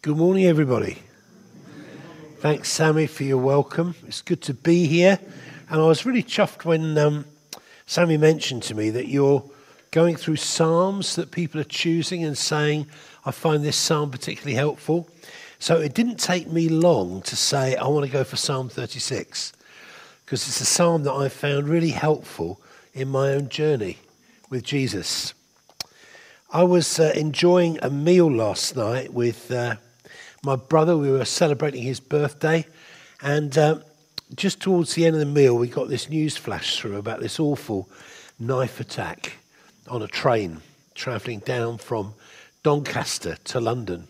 Good morning, everybody. Thanks, Sammy, for your welcome. It's good to be here. And I was really chuffed when Sammy mentioned to me that you're going through Psalms that people are choosing and saying, I find this Psalm particularly helpful. So it didn't take me long to say, I want to go for Psalm 36, because it's a Psalm that I found really helpful in my own journey with Jesus. I was enjoying a meal last night with my brother. We were celebrating his birthday, and just towards the end of the meal, we got this news flash through about this awful knife attack on a train travelling down from Doncaster to London.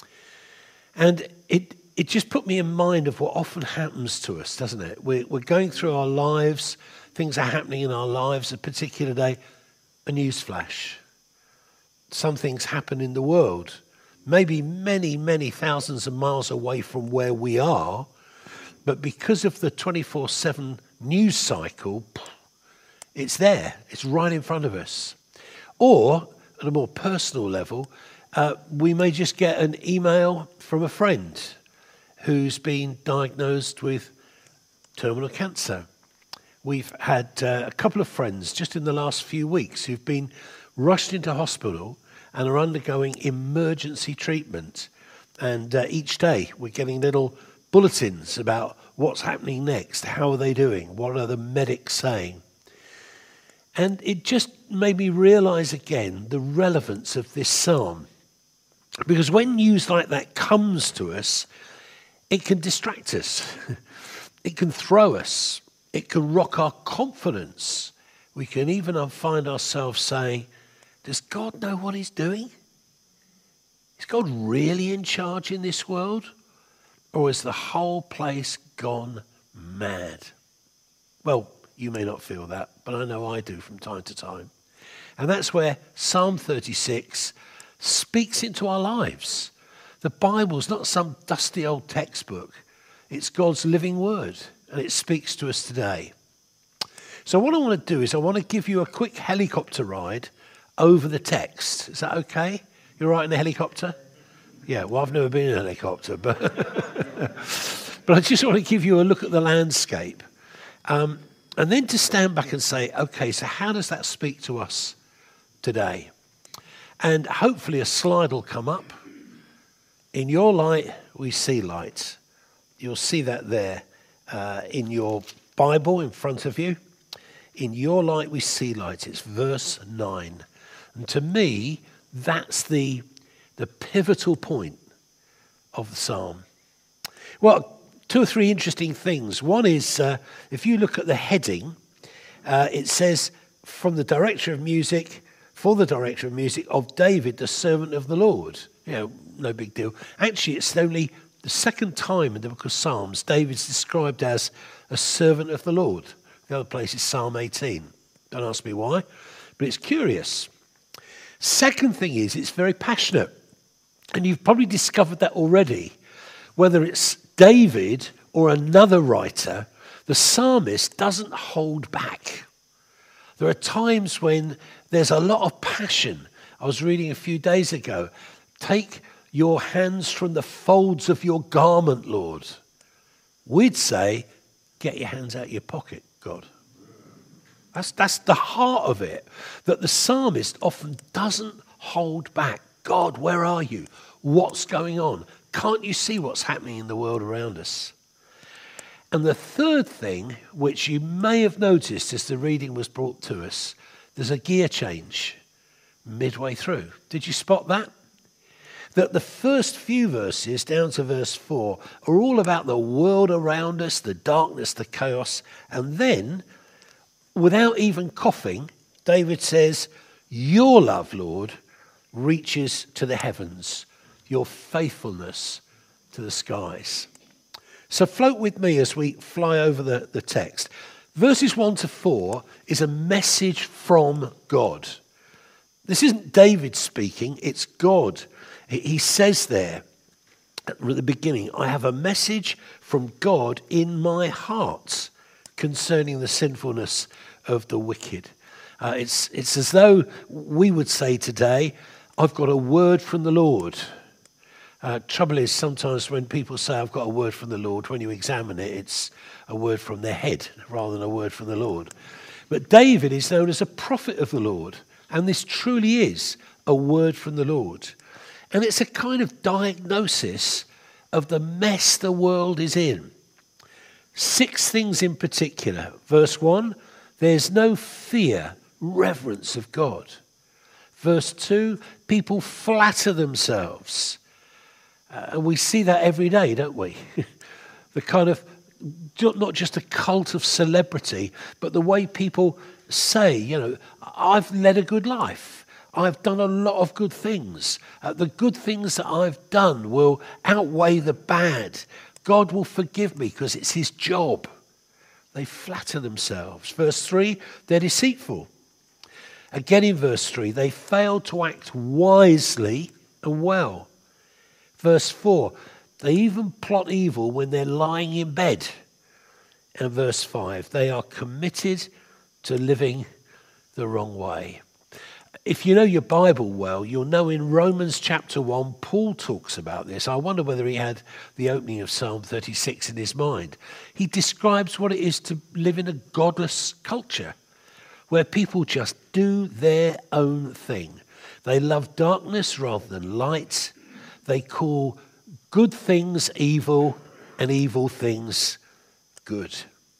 And it just put me in mind of what often happens to us, doesn't it? We're going through our lives, things are happening in our lives, a particular day, a news flash. Something's happened in the world, maybe many, many thousands of miles away from where we are, but because of the 24/7 news cycle, it's there, it's right in front of us. Or, at a more personal level, we may just get an email from a friend who's been diagnosed with terminal cancer. We've had a couple of friends just in the last few weeks who've been rushed into hospital and are undergoing emergency treatment. And each day we're getting little bulletins about what's happening next, how are they doing, what are the medics saying. And it just made me realize again the relevance of this psalm. Because when news like that comes to us, it can distract us. It can throw us. It can rock our confidence. We can even find ourselves saying, does God know what he's doing? Is God really in charge in this world? Or is the whole place gone mad? Well, you may not feel that, but I know I do from time to time. And that's where Psalm 36 speaks into our lives. The Bible's not some dusty old textbook. It's God's living word, and it speaks to us today. So what I want to do is I want to give you a quick helicopter ride over the text. Is that okay? You're right in a helicopter? Yeah, well, I've never been in a helicopter, but but I just want to give you a look at the landscape. And then to stand back and say, okay, so how does that speak to us today? And hopefully a slide will come up. In your light, we see light. You'll see that there in your Bible in front of you. In your light, we see light. It's verse 9. And to me, that's the pivotal point of the psalm. Well, two or three interesting things. One is, if you look at the heading, it says, from the director of music, for the director of music of David, the servant of the Lord. You know, no big deal. Actually, it's only the second time in the book of Psalms David's described as a servant of the Lord. The other place is Psalm 18. Don't ask me why, but it's curious. Second thing is, it's very passionate. And you've probably discovered that already. Whether it's David or another writer, the psalmist doesn't hold back. There are times when there's a lot of passion. I was reading a few days ago, take your hands from the folds of your garment, Lord. We'd say, get your hands out of your pocket, God. That's the heart of it, that the psalmist often doesn't hold back. God, where are you? What's going on? Can't you see what's happening in the world around us? And the third thing, which you may have noticed as the reading was brought to us, there's a gear change midway through. Did you spot that? That the first few verses, down to verse 4, are all about the world around us, the darkness, the chaos, and then, without even coughing, David says, your love, Lord, reaches to the heavens, your faithfulness to the skies. So float with me as we fly over the text. Verses 1 to 4 is a message from God. This isn't David speaking, it's God. He says there at the beginning, I have a message from God in my heart concerning the sinfulness of the wicked. It's as though we would say today, I've got a word from the Lord. Trouble is, sometimes when people say, I've got a word from the Lord, when you examine it, it's a word from their head rather than a word from the Lord. But David is known as a prophet of the Lord, and this truly is a word from the Lord. And it's a kind of diagnosis of the mess the world is in. 6 things in particular. Verse 1, there's no fear, reverence of God. Verse 2, people flatter themselves. And we see that every day, don't we? The kind of, not just a cult of celebrity, but the way people say, I've led a good life. I've done a lot of good things. The good things that I've done will outweigh the bad. God will forgive me because it's his job. They flatter themselves. Verse 3, they're deceitful. Again in verse 3, they fail to act wisely and well. Verse 4, they even plot evil when they're lying in bed. And verse 5, they are committed to living the wrong way. If you know your Bible well, you'll know in Romans chapter 1, Paul talks about this. I wonder whether he had the opening of Psalm 36 in his mind. He describes what it is to live in a godless culture where people just do their own thing. They love darkness rather than light. They call good things evil and evil things good.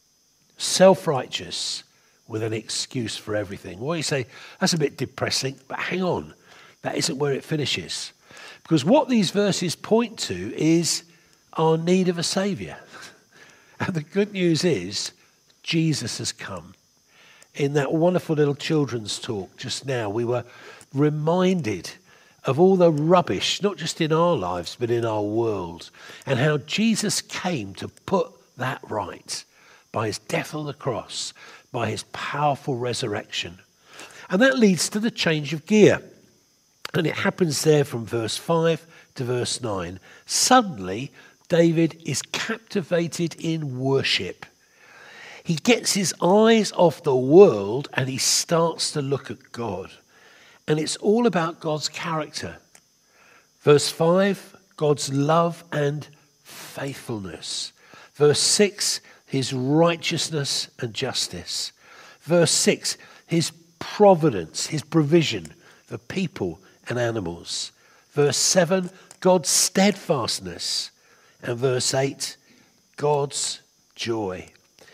Self-righteous with an excuse for everything. Well, you say, that's a bit depressing, but hang on. That isn't where it finishes. Because what these verses point to is our need of a saviour. And the good news is, Jesus has come. In that wonderful little children's talk just now, we were reminded of all the rubbish, not just in our lives, but in our world, and how Jesus came to put that right by his death on the cross, by his powerful resurrection. And that leads to the change of gear. And it happens there from verse 5 to verse 9. Suddenly, David is captivated in worship. He gets his eyes off the world and he starts to look at God. And it's all about God's character. Verse 5, God's love and faithfulness. Verse 6, his righteousness and justice. Verse 6, his providence, his provision for people and animals. Verse 7, God's steadfastness. And verse 8, God's joy.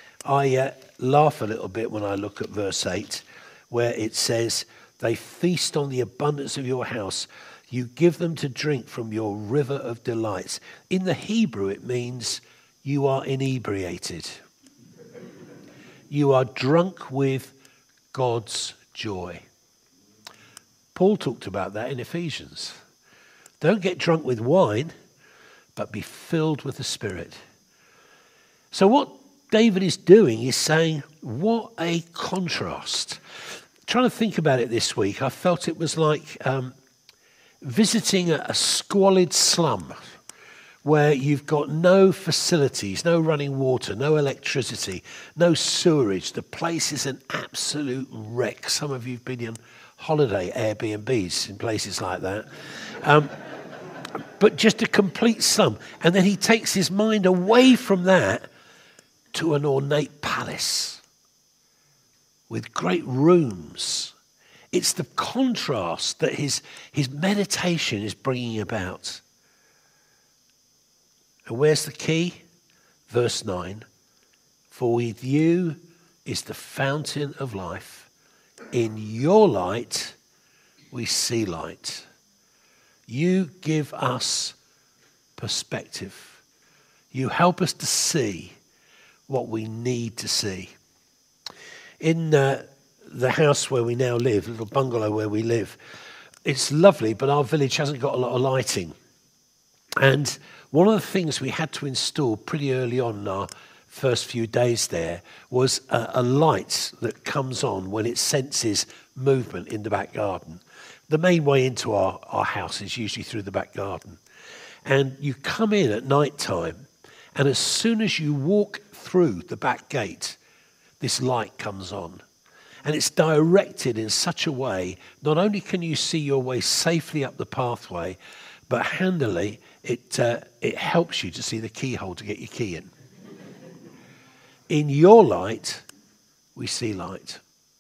I laugh a little bit when I look at verse 8, where it says, they feast on the abundance of your house. You give them to drink from your river of delights. In the Hebrew, it means you are inebriated. You are drunk with God's joy. Paul talked about that in Ephesians. Don't get drunk with wine, but be filled with the Spirit. So what David is doing is saying, what a contrast. Trying to think about it this week, I felt it was like visiting a squalid slum where you've got no facilities, no running water, no electricity, no sewerage. The place is an absolute wreck. Some of you have been on holiday Airbnbs in places like that. But just a complete slum. And then he takes his mind away from that to an ornate palace with great rooms. It's the contrast that his meditation is bringing about. And where's the key? Verse 9. For with you is the fountain of life. In your light we see light. You give us perspective. You help us to see what we need to see. In the house where we now live, little bungalow where we live, it's lovely, but our village hasn't got a lot of lighting. And one of the things we had to install pretty early on in our first few days there was a light that comes on when it senses movement in the back garden. The main way into our house is usually through the back garden. And you come in at night time, and as soon as you walk through the back gate, this light comes on. And it's directed in such a way, not only can you see your way safely up the pathway, but handily, it helps you to see the keyhole to get your key in. In your light, we see light.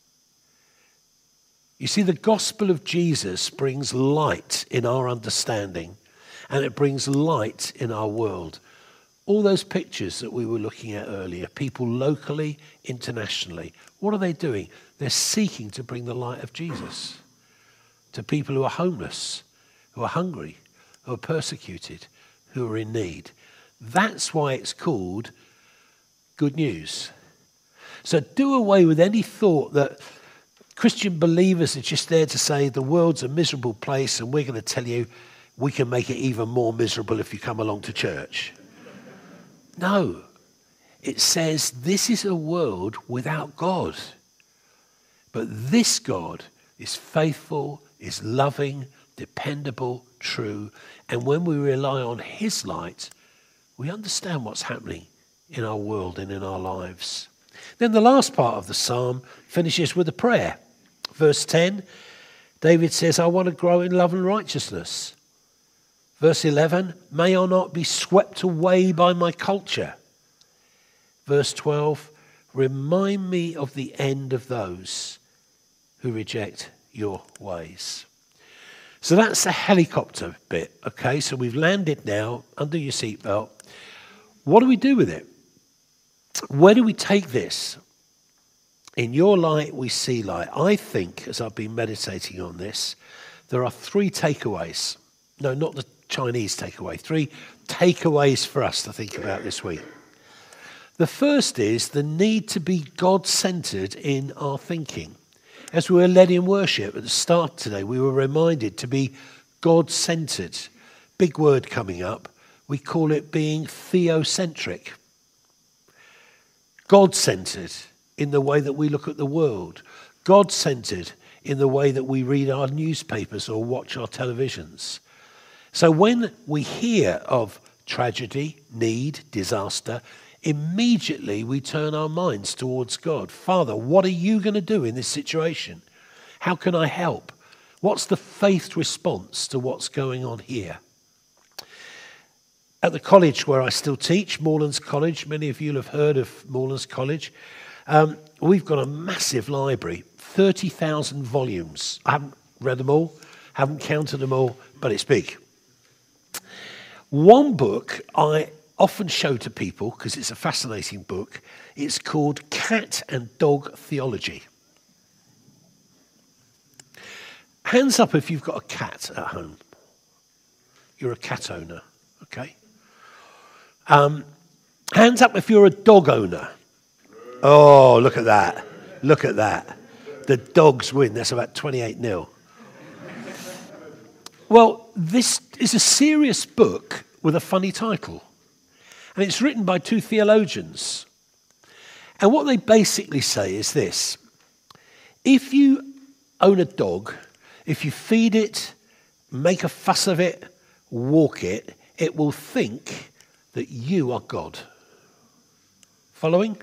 You see, the gospel of Jesus brings light in our understanding, and it brings light in our world. All those pictures that we were looking at earlier, people locally, internationally, what are they doing? They're seeking to bring the light of Jesus to people who are homeless, who are hungry, who are persecuted, who are in need. That's why it's called good news. So do away with any thought that Christian believers are just there to say the world's a miserable place and we're going to tell you we can make it even more miserable if you come along to church. No, it says this is a world without God. But this God is faithful, is loving, dependable, true. And when we rely on his light, we understand what's happening in our world and in our lives. Then the last part of the psalm finishes with a prayer. Verse 10, David says, I want to grow in love and righteousness. Verse 11, may I not be swept away by my culture. Verse 12, remind me of the end of those who reject your ways. So that's the helicopter bit, okay? So we've landed now, under your seatbelt. What do we do with it? Where do we take this? In your light, we see light. I think, as I've been meditating on this, there are three takeaways. No, not the Chinese takeaway. Three takeaways for us to think about this week. The first is the need to be God-centered in our thinking. As we were led in worship at the start today, we were reminded to be God-centered. Big word coming up. We call it being theocentric. God-centered in the way that we look at the world. God-centered in the way that we read our newspapers or watch our televisions. So when we hear of tragedy, need, disaster, immediately we turn our minds towards God. Father, what are you going to do in this situation? How can I help? What's the faith response to what's going on here? At the college where I still teach, Moorlands College, many of you will have heard of Moorlands College, we've got a massive library, 30,000 volumes. I haven't read them all, haven't counted them all, but it's big. One book I often show to people, because it's a fascinating book, it's called Cat and Dog Theology. Hands up if you've got a cat at home. You're a cat owner, okay? Hands up if you're a dog owner. Oh, look at that. Look at that. The dogs win. That's about 28-0. Well, this is a serious book with a funny title. And it's written by two theologians. And what they basically say is this. If you own a dog, if you feed it, make a fuss of it, walk it, it will think that you are God. Following?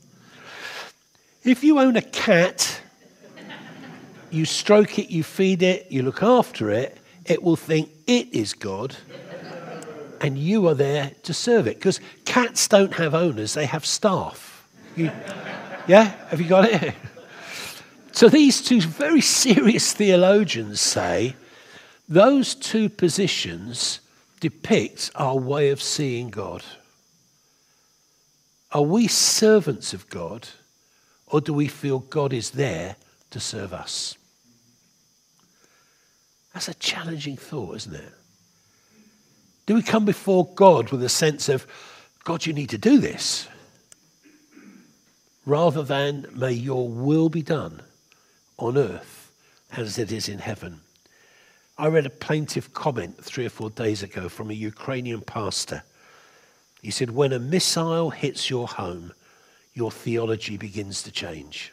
If you own a cat, you stroke it, you feed it, you look after it, it will think it is God and you are there to serve it. Because cats don't have owners, they have staff. Yeah? Have you got it? So these two very serious theologians say those two positions depict our way of seeing God. Are we servants of God, or do we feel God is there to serve us? That's a challenging thought, isn't it? Do we come before God with a sense of, God, you need to do this, rather than may your will be done on earth as it is in heaven? I read a plaintive comment 3 or 4 days ago from a Ukrainian pastor. He said, when a missile hits your home, your theology begins to change.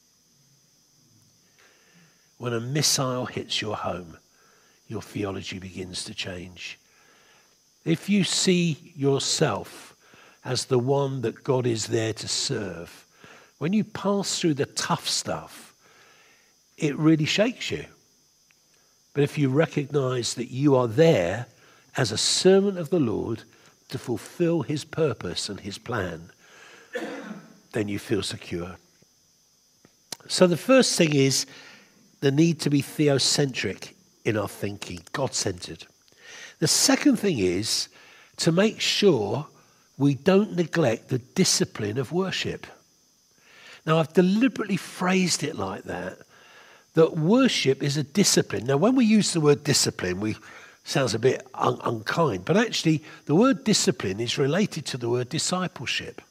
When a missile hits your home, your theology begins to change. If you see yourself as the one that God is there to serve, when you pass through the tough stuff, it really shakes you. But if you recognize that you are there as a servant of the Lord to fulfill his purpose and his plan, then you feel secure. So the first thing is the need to be theocentric in our thinking, God-centered. The second thing is to make sure we don't neglect the discipline of worship. Now, I've deliberately phrased it like that worship is a discipline. Now, when we use the word discipline, sounds a bit unkind, but actually the word discipline is related to the word discipleship.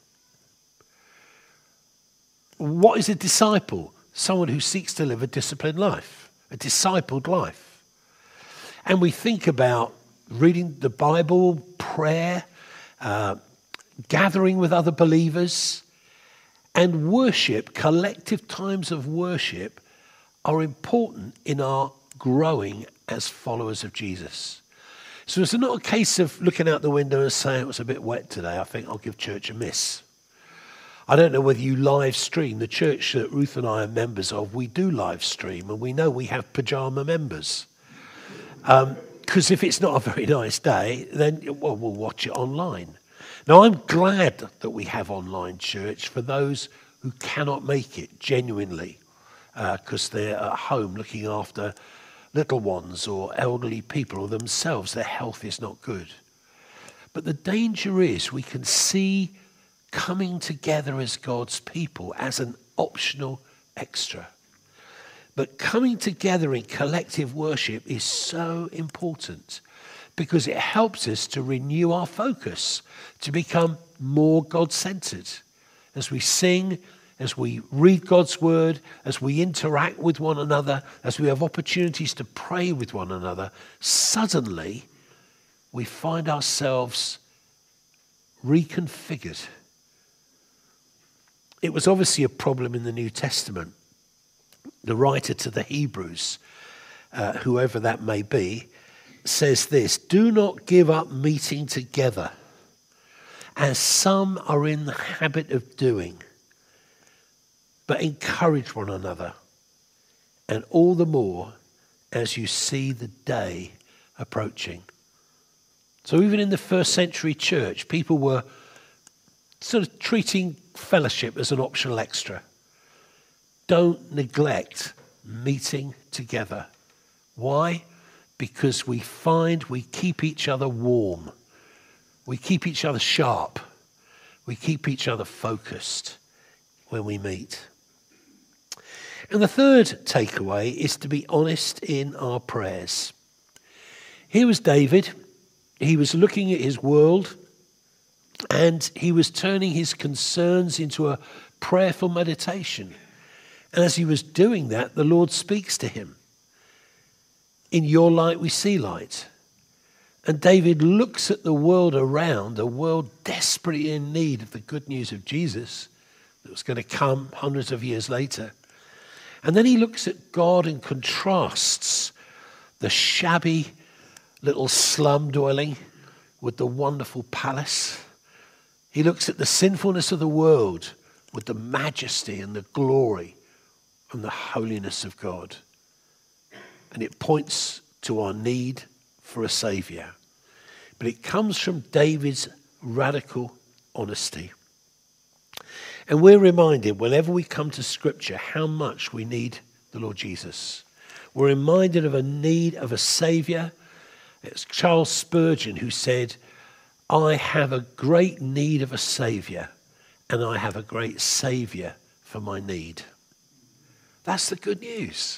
What is a disciple? Someone who seeks to live a disciplined life, a discipled life. And we think about reading the Bible, prayer, gathering with other believers, and worship, collective times of worship, are important in our growing as followers of Jesus. So it's not a case of looking out the window and saying it was a bit wet today, I think I'll give church a miss. I don't know whether you live stream. The church that Ruth and I are members of, we do live stream, and we know we have pajama members. Because if it's not a very nice day, then we'll watch it online. Now, I'm glad that we have online church for those who cannot make it, genuinely, because they're at home looking after little ones or elderly people or themselves. Their health is not good. But the danger is we can see coming together as God's people as an optional extra. But coming together in collective worship is so important because it helps us to renew our focus, to become more God-centered. As we sing, as we read God's word, as we interact with one another, as we have opportunities to pray with one another, suddenly we find ourselves reconfigured. It was obviously a problem in the New Testament. The writer to the Hebrews, whoever that may be, says this: do not give up meeting together, as some are in the habit of doing, but encourage one another, and all the more as you see the day approaching. So even in the first century church, people were sort of treating fellowship as an optional extra. Don't neglect meeting together. Why? Because we find we keep each other warm. We keep each other sharp. We keep each other focused when we meet. And the third takeaway is to be honest in our prayers. Here was David. He was looking at his world, and he was turning his concerns into a prayerful meditation. And as he was doing that, the Lord speaks to him. In your light we see light. And David looks at the world around, a world desperately in need of the good news of Jesus that was going to come hundreds of years later. And then he looks at God and contrasts the shabby little slum dwelling with the wonderful palace. He looks at the sinfulness of the world with the majesty and the glory and the holiness of God. And it points to our need for a saviour. But it comes from David's radical honesty. And we're reminded whenever we come to Scripture how much we need the Lord Jesus. We're reminded of a need of a saviour. It's Charles Spurgeon who said, I have a great need of a saviour, and I have a great saviour for my need. That's the good news.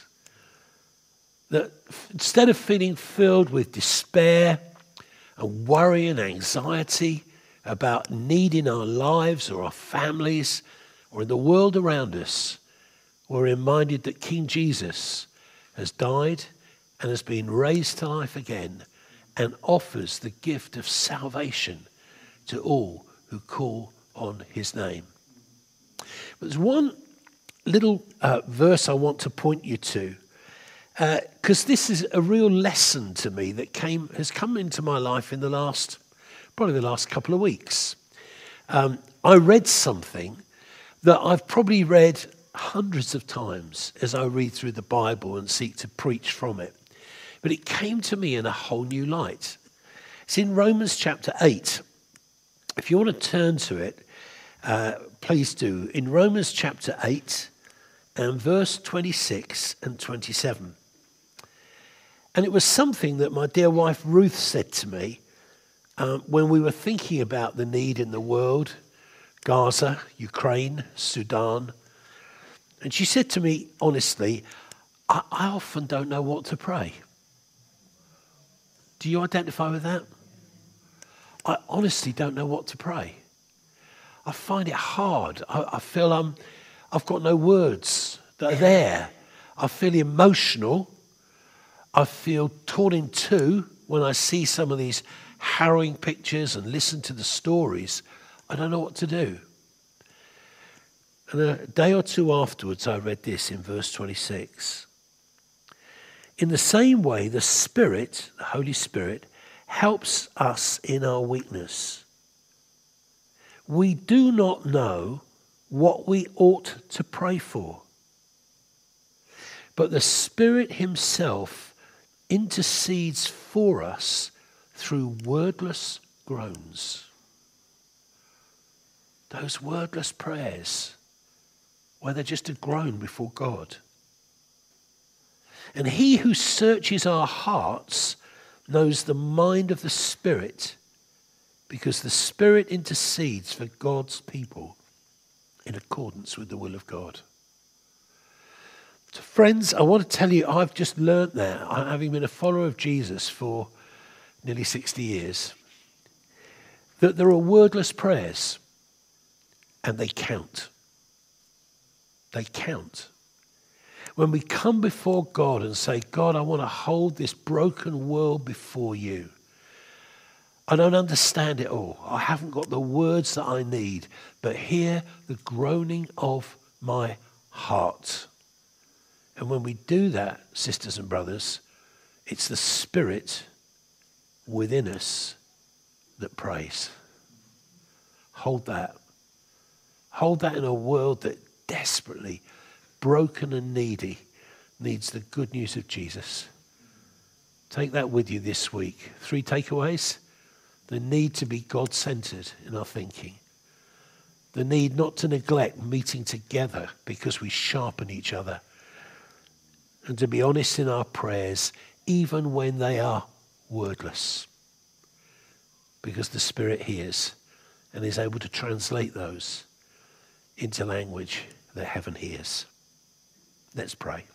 That instead of feeling filled with despair and worry and anxiety about need in our lives or our families or in the world around us, we're reminded that King Jesus has died and has been raised to life again and offers the gift of salvation to all who call on his name. But there's one little verse I want to point you to, because this is a real lesson to me that has come into my life in probably the last couple of weeks. I read something that I've probably read hundreds of times as I read through the Bible and seek to preach from it. But it came to me in a whole new light. It's in Romans chapter 8. If you want to turn to it, please do. In Romans chapter 8 and verse 26 and 27. And it was something that my dear wife Ruth said to me when we were thinking about the need in the world, Gaza, Ukraine, Sudan. And she said to me, honestly, I often don't know what to pray. Do you identify with that? I honestly don't know what to pray. I find it hard. I feel I've got no words that are there. I feel emotional. I feel torn in two when I see some of these harrowing pictures and listen to the stories. I don't know what to do. And a day or two afterwards, I read this in verse 26. In the same way, the Spirit, the Holy Spirit, helps us in our weakness. We do not know what we ought to pray for, but the Spirit himself intercedes for us through wordless groans. Those wordless prayers where they're just a groan before God. And he who searches our hearts knows the mind of the Spirit, because the Spirit intercedes for God's people in accordance with the will of God. So friends, I want to tell you, I've just learnt that, having been a follower of Jesus for nearly 60 years, that there are wordless prayers, and they count. They count. When we come before God and say, God, I want to hold this broken world before you. I don't understand it all. I haven't got the words that I need, but hear the groaning of my heart. And when we do that, sisters and brothers, it's the Spirit within us that prays. Hold that. Hold that in a world that desperately, broken and needy, needs the good news of Jesus. Take that with you this week. 3 takeaways. The need to be God-centered in our thinking. The need not to neglect meeting together because we sharpen each other. And to be honest in our prayers, even when they are wordless. Because the Spirit hears and is able to translate those into language that heaven hears. Let's pray.